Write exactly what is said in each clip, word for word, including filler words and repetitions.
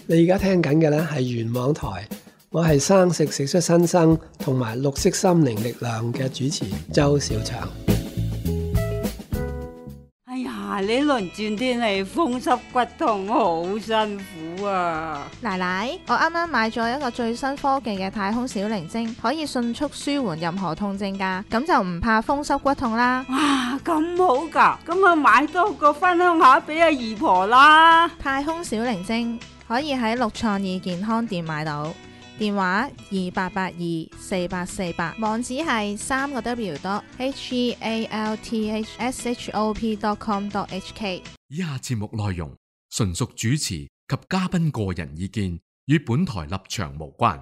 你而家聽緊嘅呢係原網台，我係生食食出新生同埋綠色心靈力量嘅主持周小祥。 哎呀，呢輪轉天氣風濕骨痛好辛苦啊！ 奶奶，我啱啱買咗一個最新科技嘅太空小靈精，可以迅速舒緩任何痛症㗎，咁就唔怕風濕骨痛啦。 哇，咁好㗎，咁我買多個分享下俾阿姨婆啦。 太空小靈精可以喺六創意健康店買到，電話二八八二四八四八，網址係三個 W dot H E A L T H S H O P dot com dot H K。 以下節目內容純屬主持及嘉賓個人意見，與本台立場無關。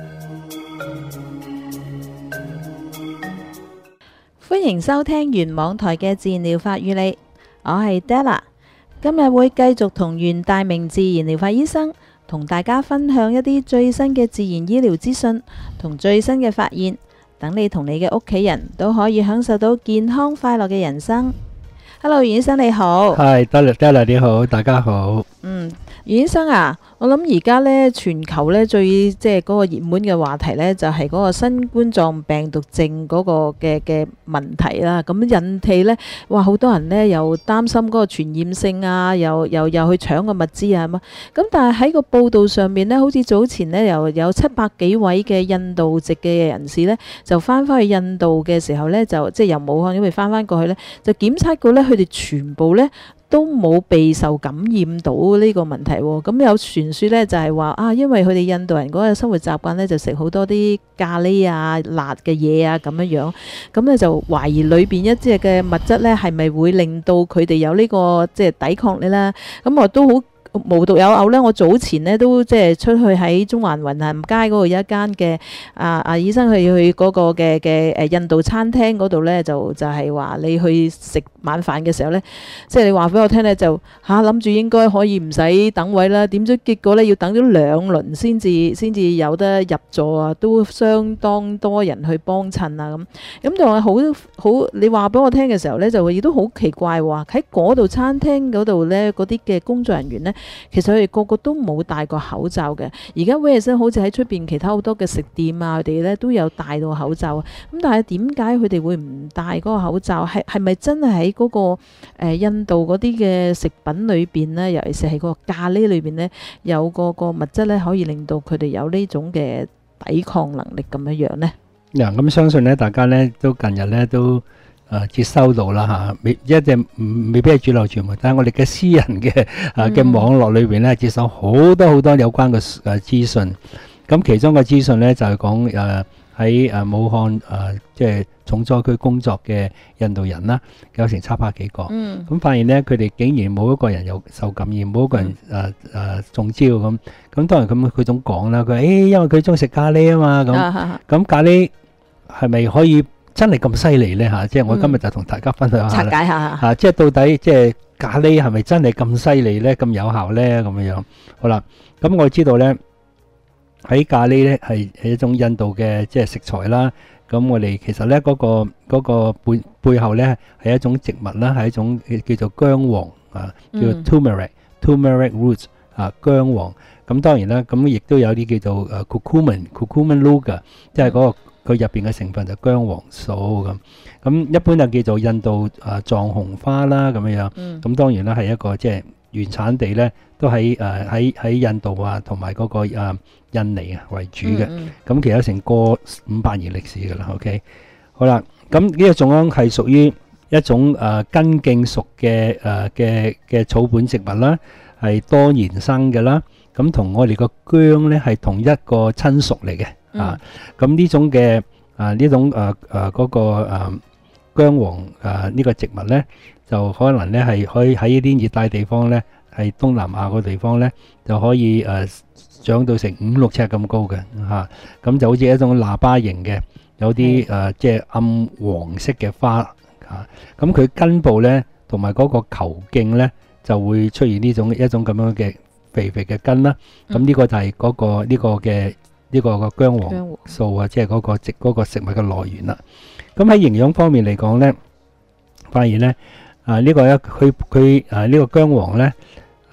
歡迎收聽原網台嘅自然療法與你，我係 Della。今日會繼續同袁大明自然療法醫生同大家分享一啲最新嘅自然醫療資訊同最新嘅發現，等你同你嘅屋企人都可以享受到健康快樂嘅人生。Hello， 袁醫生你好。 係，Della Della你好，大家好。 嗯，袁醫生啊，我諗而家呢全球呢最即係嗰個熱門嘅話題呢，就係嗰個新冠狀病毒症嗰個嘅嘅問題啦。咁引起呢，哇好多人呢又擔心嗰個傳染性啊，又又又去搶個物資啊咁。咁但係喺個報道上面呢，好似早前呢又有七百幾位嘅印度籍嘅人士呢，就翻返去印度嘅時候呢，就即係由武漢因為翻返過去呢，就檢測過呢，佢哋全部呢都冇被受感染到呢個問題喎。咁有傳說呢，就係話啊，因為佢哋印度人嗰個生活習慣呢，就食好多啲咖喱啊、辣嘅嘢啊咁樣樣，咁呢就懷疑裏邊一啲嘅物質呢，係咪會令到佢哋有呢個即係抵抗力啦？咁我都好無獨有偶呢，我早前呢都即係出去喺中環雲咸街嗰度有一間嘅啊啊醫生去去嗰個嘅嘅誒印度餐廳嗰度呢，就就係話你去食晚飯嘅時候呢，即係你話俾我聽呢，就嚇諗住應該可以唔使等位啦，點知結果呢，要等咗兩輪先至先至有得入座啊，都相當多人去幫襯啊咁。咁仲係好好，你話俾我聽嘅時候呢，就亦都好奇怪喎，喺嗰度餐廳嗰度呢，嗰啲嘅工作人員呢，其實佢哋個個都冇戴過口罩嘅。而家威爾森好似喺出邊其他好多嘅食店啊，佢哋呢都有戴到口罩。咁但係點解佢哋會唔戴嗰個口罩？係係咪真係喺嗰個、呃、印度嗰啲嘅食品裏邊呢，尤其是係個咖喱裏邊呢，有個個物質呢，可以令到佢哋有呢種嘅抵抗能力咁樣樣呢？ 嗱，咁相信呢，大家呢都近日呢都誒接收到啦嚇，未一隻未必係主流傳媒，但係我哋嘅私人嘅誒嘅網絡裏邊呢，接收好多好多有關嘅誒資訊。咁其中個資訊呢，就係講誒喺誒武漢誒即係重災區工作嘅印度人啦，有成七百幾個。嗯。咁發現呢，佢哋竟然冇一個人有受感染，冇一個人誒誒中招咁。咁當然咁佢總講啦，佢話誒因為佢中意食咖喱啊嘛咁。咁咖喱係咪可以真係咁犀利呢？嚇，即係我今日就同大家分享下啦。 拆解下嚇，即係到底即係咖喱係咪真係咁犀利呢？咁有效呢？咁樣樣。好啦，咁我知道呢，喺咖喱呢係係一種印度嘅即係食材啦。咁我哋其實呢嗰個嗰個背背後呢係一種植物啦，係一種叫做薑黃啊，叫做 turmeric turmeric roots 啊，薑黃。咁當然啦，咁亦都有啲叫做誒 curcumin curcumin luga，即係嗰個。佢入邊嘅成分就薑黃素咁，咁一般就叫做印度啊藏紅花啦咁樣樣。咁、嗯、當然啦，係一個即係原產地咧，都喺誒喺喺印度啊同埋嗰個、呃、印尼啊為主嘅。咁、嗯嗯、其實成過五百年歷史㗎啦。OK， 好啦，咁呢個種樣係屬於一種誒、呃、根莖屬嘅誒嘅嘅草本植物啦，係多年生嘅啦。咁同我哋個薑咧係同一個親屬嚟嘅。啊，咁呢種嘅啊呢種誒誒嗰個誒薑黃誒呢個植物咧，就可能咧係可以喺呢啲熱帶地方咧，係東南亞個地方咧，就可以誒長到成五六尺咁高嘅嚇。咁就好似一種喇叭形嘅，有啲誒即係暗黃色嘅花嚇。咁佢根部咧同埋嗰個球莖咧，就會出現呢種一種咁樣嘅肥肥嘅根啦。咁呢個就係嗰個呢個嘅。呢個個薑黃素啊，即係嗰個植嗰個食物嘅來源啦。咁喺營養方面嚟講咧，發現咧啊呢個一佢佢啊呢個薑黃咧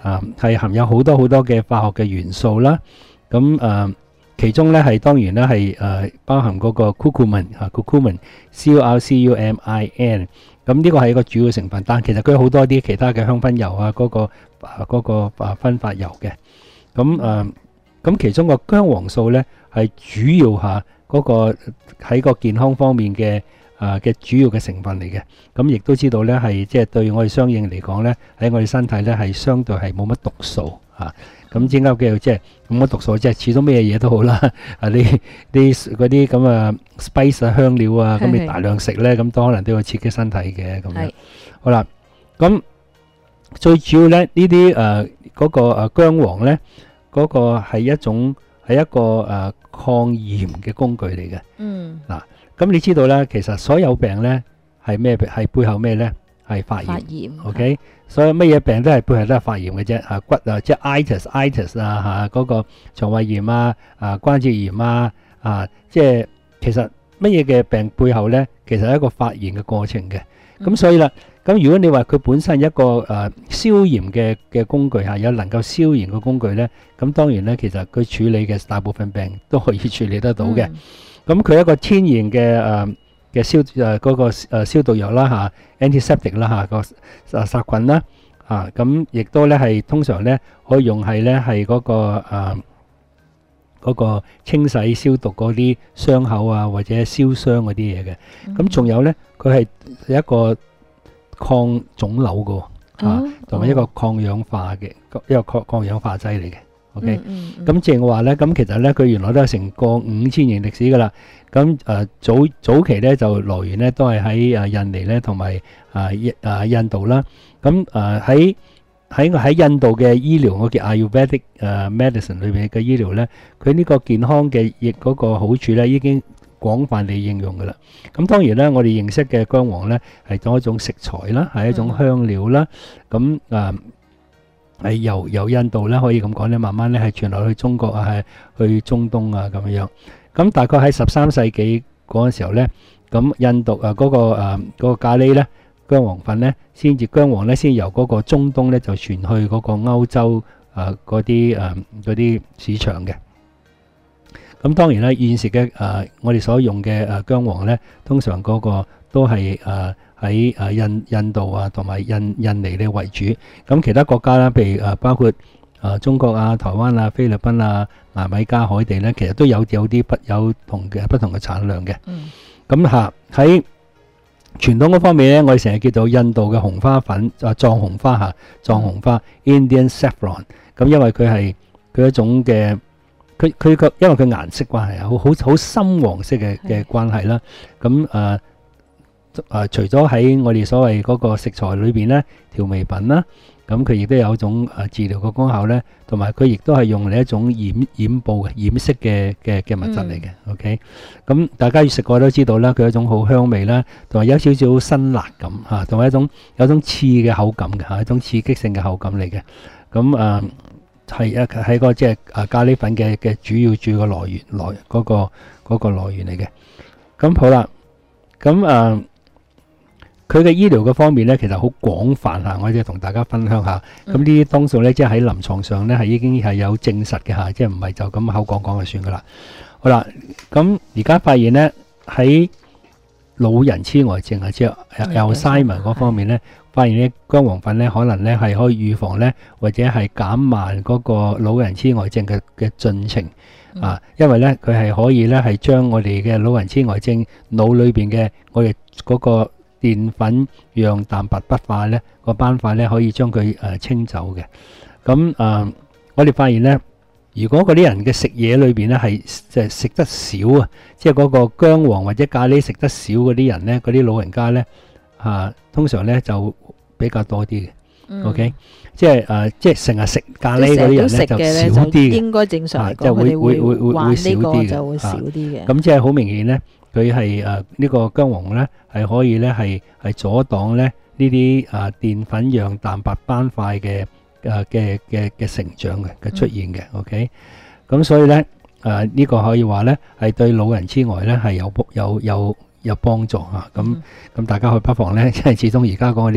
啊係含有好多好多嘅化學嘅元素啦。咁誒其中咧係當然咧係誒包含嗰個 curcumin 啊 curcumin，C U R C U M I N。咁呢個係一個主要成分，但其實佢有好多啲其他嘅香薰油啊，嗰、嗰個啊嗰、嗰個啊分發油嘅。咁誒咁其中個薑黃素咧係主要嚇嗰個喺個健康方面嘅啊嘅主要嘅成分嚟嘅。咁亦都知道咧係即係對我哋相應嚟講咧喺我哋身體咧係相對係冇乜毒素嚇。咁點解叫即係冇乜毒素？即係始終咩嘢都好啦。啊，你啲嗰啲咁啊 spice 啊香料啊，咁你大量食咧，咁都可能都會刺激身體嘅咁樣。好啦，咁最主要咧呢啲誒嗰個誒薑黃咧，嗰個係一種係一個誒抗炎嘅工具嚟嘅。嗯。嗱，咁你知道咧，其實所有病咧係咩？係背後咩咧？係發炎。發炎。OK。所以乜嘢病都係背後都係發炎嘅啫，啊骨啊即係 itis itis 啊嚇嗰個腸胃炎啊啊關節炎啊啊即係其實乜嘢嘅病背後咧，其實係一個發炎嘅過程嘅。咁所以啦，咁如果你話佢本身一個誒消炎嘅嘅工具嚇，有能夠消炎嘅工具咧，咁當然咧其實佢處理嘅大部分病都可以處理得到嘅。咁佢一個天然嘅誒嘅消誒嗰個誒消毒藥啦嚇 ，antiseptic 啦嚇個誒殺菌啦啊，咁亦都咧係通常咧可以用係咧係嗰個誒嗰個清洗消毒嗰啲傷口啊或者燒傷嗰啲嘢嘅。咁仲有咧佢係一個抗腫瘤嘅嚇，同埋一個抗氧化嘅一個抗抗氧化劑嚟嘅。OK，咁正我話咧，咁其實咧佢原來都係成個五千年歷史噶啦。咁誒早早期咧就來源咧都係喺誒印尼咧同埋誒誒印度啦。咁誒喺喺喺印度嘅醫療，我叫 Ayurvedic 誒 medicine 裏邊嘅醫療咧，佢呢個健康嘅亦嗰個好處咧已經廣泛地應用噶啦。咁當然咧，我哋認識嘅薑黃咧係當一種食材啦，係一種香料啦。咁誒。係由由印度咧，可以咁講咧，慢慢咧係傳落去中國啊，係去中東啊咁樣。咁大概喺十三世紀嗰陣時候咧，咁印度啊嗰個誒嗰個咖喱咧，薑黃粉咧，先至薑黃咧先由嗰個中東咧就傳去嗰個歐洲誒嗰啲誒嗰啲市場嘅。咁當然啦，現時嘅誒我哋所用嘅誒薑黃咧，通常嗰個都係誒。喺誒印印度啊，同埋印印尼咧為主。咁其他國家啦，譬如誒包括誒中國啊、台灣啊、菲律賓啊、牙買加、海地咧，其實都有有啲不有同嘅不同嘅產量嘅。咁嚇喺傳統嗰方面咧，我哋成日叫做印度嘅紅花粉啊，藏紅花嚇，藏紅花 Indian saffron。咁因為佢係佢一種嘅，佢佢個因為佢顏色關係啊，好好好深黃色嘅嘅關係啦。咁誒。誒除咗喺我哋所謂嗰個食材裏邊咧，調味品啦，咁佢亦都有一種誒治療嘅功效咧，同埋佢亦都係用嚟一種染染布嘅染色嘅嘅嘅物質嚟嘅。OK，咁大家要食過都知道啦，佢有一種好香味啦，同埋有少少辛辣感嚇，同埋一種有種刺嘅口感嘅嚇，一種刺激性嘅口感嚟嘅。咁誒係一係個即係誒咖喱粉嘅嘅主要主要嘅來源來嗰個嗰個來源嚟嘅。咁好啦，咁誒。佢嘅醫療嘅方面咧，其實好廣泛嚇，我哋同大家分享下。咁呢啲當數咧，即係喺臨床上咧係已經係有證實嘅嚇，即係唔係就咁口講講就算噶啦。好啦，咁而家發現咧喺老人痴呆症啊，即係 Alzheimer 嗰方面咧，發現咧薑黃粉咧可能咧係可以預防咧，或者係減慢嗰個老人痴呆症嘅嘅進程啊，因為咧佢係可以咧係將我哋嘅老人痴呆症腦裏邊嘅我哋嗰個澱粉樣蛋白不化咧個斑塊咧可以將佢誒清走嘅。咁誒，我哋發現咧，如果嗰啲人嘅食嘢裏邊咧係即係食得少啊，即係嗰個薑黃或者咖喱食得少嗰啲人咧，嗰啲老人家咧嚇，通常咧就比較多啲嘅。OK，即係誒，即係成日食咖喱嗰啲人咧就少啲嘅。應該正常嚟講，佢哋會會會會少啲嘅。少啲嘅。咁即係好明顯咧。佢係誒呢個薑黃咧，係可以咧係係阻擋咧呢啲誒澱粉樣蛋白斑塊嘅誒嘅嘅嘅成長嘅嘅出現嘅。OK，咁所以咧誒呢個可以話咧係對老人痴呆咧係有有有有幫助嚇。咁咁大家去不妨咧，即係始終而家講我哋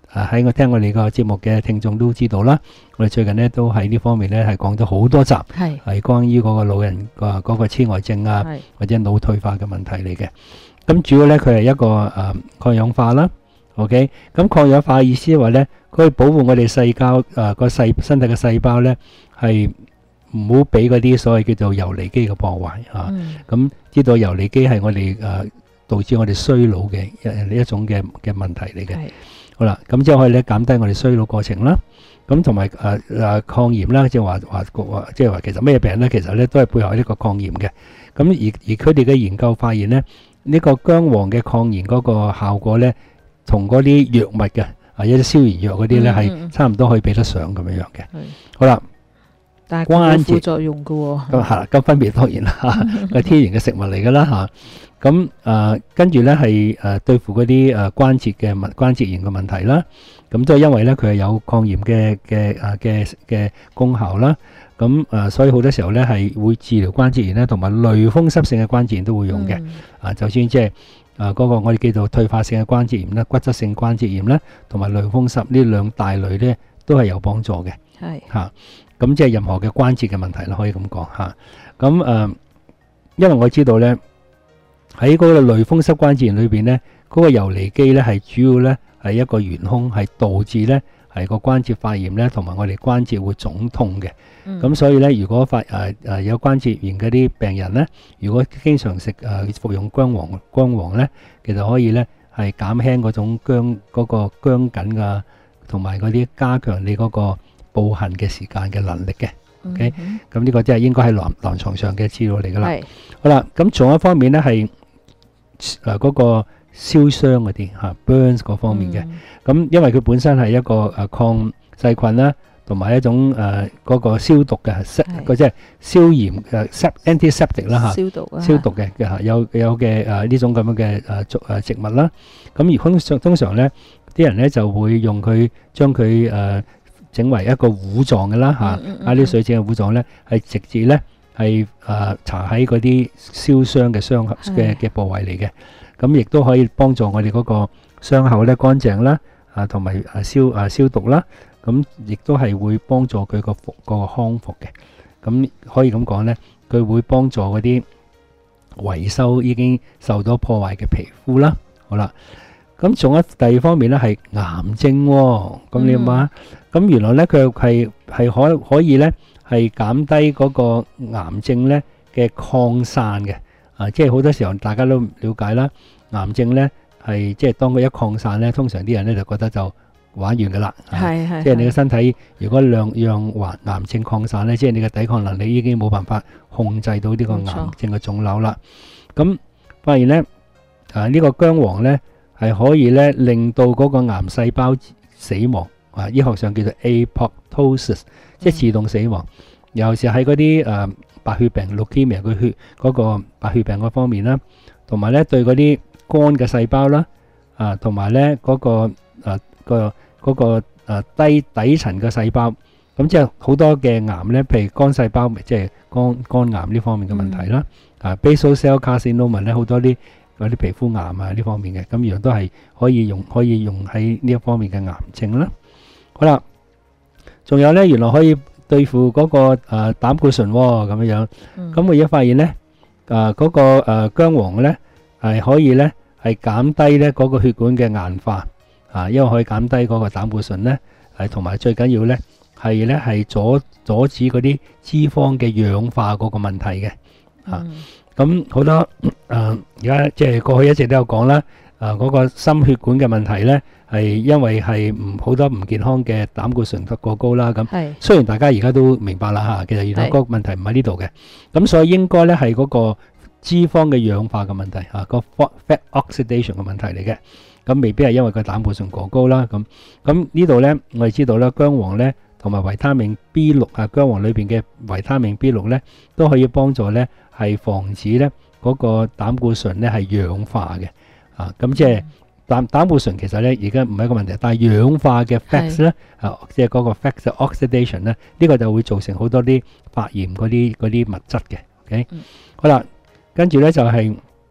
誒喺我聽我哋個節目嘅聽眾都知道啦，我哋最近咧都喺呢方面咧係講咗好多集， 係係關於嗰個老人個嗰個痴呆症啊， 係或者腦退化嘅問題嚟嘅。咁主要咧佢係一個誒抗氧化啦。OK，咁抗氧化嘅意思係話咧，佢可以保護我哋細胞誒個細身體嘅細胞咧係唔好俾嗰啲所謂叫做游離基嘅破壞嚇。 嗯咁知道游離基係我哋誒導致我哋衰老嘅一一種嘅嘅問題嚟嘅。 係好啦，咁即係可以咧減低我哋衰老過程啦。咁同埋誒誒抗炎啦，即係話話話即係話其實咩病咧，其實咧都係背後係呢個抗炎嘅。咁而而佢哋嘅研究發現咧，呢個薑黃嘅抗炎嗰個效果咧，同嗰啲藥物嘅啊一啲消炎藥嗰啲咧嗯嗯係差唔多可以比得上咁樣樣嘅。 係好啦。 但係佢關節有副作用嘅喎。 咁係啦，咁分別當然啦，係天然嘅食物嚟㗎啦嚇。咁誒跟住咧係誒對付嗰啲誒關節嘅問關節炎嘅問題啦。咁都係因為咧佢係有抗炎嘅嘅誒嘅嘅功效啦。咁誒所以好多時候咧係會治療關節炎咧，同埋類風濕性嘅關節炎都會用嘅。啊，就算即係誒嗰個我哋叫做退化性嘅關節炎啦、骨質性關節炎啦，同埋類風濕呢兩大類咧都係有幫助嘅。 係嚇。咁即係任何嘅關節嘅問題啦，可以咁講嚇。咁誒，因為我知道咧，喺嗰個類風濕關節炎裏邊咧，嗰個游離基咧係主要咧係一個元兇，係導致咧係個關節發炎咧，同埋我哋關節會腫痛嘅。咁所以咧，如果發誒誒有關節炎嗰啲病人咧，如果經常食誒服用薑黃薑黃咧，其實可以咧係減輕嗰種僵嗰個僵緊啊，同埋嗰啲加強你嗰個步行嘅時間嘅能力嘅。OK，咁呢個即係應該喺臨臨牀上嘅資料嚟㗎啦。 係好啦，咁仲有一方面咧係誒嗰個燒傷嗰啲嚇 burns 嗰方面嘅。咁因為佢本身係一個誒抗細菌啦，同埋一種誒嗰個消毒嘅，嗰即係消炎誒 antiseptic 啦嚇， 消毒啊， 消毒嘅嘅嚇，有有嘅誒呢種咁樣嘅誒植誒植物啦。咁而通常通常咧，啲人咧就會用佢將佢誒整為一個糊狀嘅啦嚇，亞啲水整嘅糊狀咧係直接咧係誒搽喺嗰啲燒傷嘅傷口嘅嘅部位嚟嘅。咁亦都可以幫助我哋嗰個傷口咧乾淨啦，啊同埋啊消啊消毒啦，咁亦都係會幫助佢個復個康復嘅。咁可以咁講咧，佢會幫助嗰啲維修已經受到破壞嘅皮膚啦。好啦，咁仲有第二方面咧係癌症喎。咁你諗下，咁原來咧佢係係可可以咧係減低嗰個癌症咧嘅擴散嘅。啊，即係好多時候大家都了解啦，癌症咧係即係當佢一擴散咧，通常啲人咧就覺得就玩完㗎啦。 係係， 即係你嘅身體如果讓讓癌癌症擴散咧，即係你嘅抵抗能力已經冇辦法控制到呢個癌症嘅腫瘤啦。咁發現咧，啊呢個薑黃咧係可以咧令到嗰個癌細胞死亡，啊醫學上叫做 apoptosis，即係自動死亡。尤其是喺嗰啲誒白血病 leukemia 個血嗰個白血病嗰方面啦，同埋咧對嗰啲肝嘅細胞啦，啊同埋咧嗰個誒個嗰個誒低底層嘅細胞，咁即係好多嘅癌咧，譬如肝細胞，即係肝肝癌呢方面嘅問題啦。啊 basal cell carcinoma 咧好多啲嗰啲皮膚癌啊呢方面嘅，咁原來都係可以用可以用喺呢一方面嘅癌症啦。好啦，仲有咧原來可以對付嗰個誒膽固醇喎，咁樣樣，咁我而家發現咧，誒嗰個誒薑黃咧係可以咧係減低咧嗰個血管嘅硬化，啊，因為可以減低嗰個膽固醇咧，係同埋最緊要咧係咧係阻阻止嗰啲脂肪嘅氧化嗰個問題嘅，啊，咁好多誒而家即係過去一直都有講啦，誒嗰個心血管嘅問題咧。係因為係唔好多唔健康嘅膽固醇得過高啦，咁雖然大家而家都明白啦嚇，其實原來嗰個問題唔喺呢度嘅，咁所以應該咧係嗰個脂肪嘅氧化嘅問題嚇，個 fat oxidation 嘅問題嚟嘅，咁未必係因為個膽固醇過高啦，咁咁呢度咧我哋知道咧薑黃咧同埋維他命 B 六啊，薑黃裏邊嘅維他命 B 六咧都可以幫助咧係防止咧嗰個膽固醇咧係氧化嘅，啊咁即係。膽膽固醇其實咧而家唔係一個問題，但係氧化嘅 fats 咧，啊即係嗰個 fats oxidation 咧，呢個就會造成好多啲發炎嗰啲嗰啲物質嘅。OK，好啦，跟住咧就係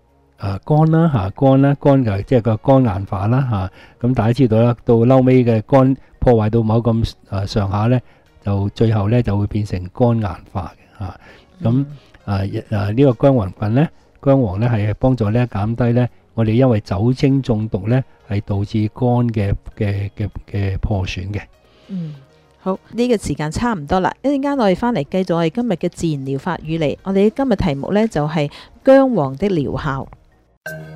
誒肝啦嚇，肝啦肝就即係個肝硬化啦嚇。咁大家知道啦，到嬲尾嘅肝破壞到某咁誒上下咧，就最後咧就會變成肝硬化嘅嚇。咁誒誒呢個薑黃菌咧，薑黃咧係幫助咧減低咧我哋因為酒精中毒咧係導致肝嘅嘅嘅嘅破損嘅。 嗯。好，呢個時間差唔多啦，一陣間我哋翻嚟繼續我哋今日嘅自然療法與你。我哋今日題目呢就係薑黃的療效。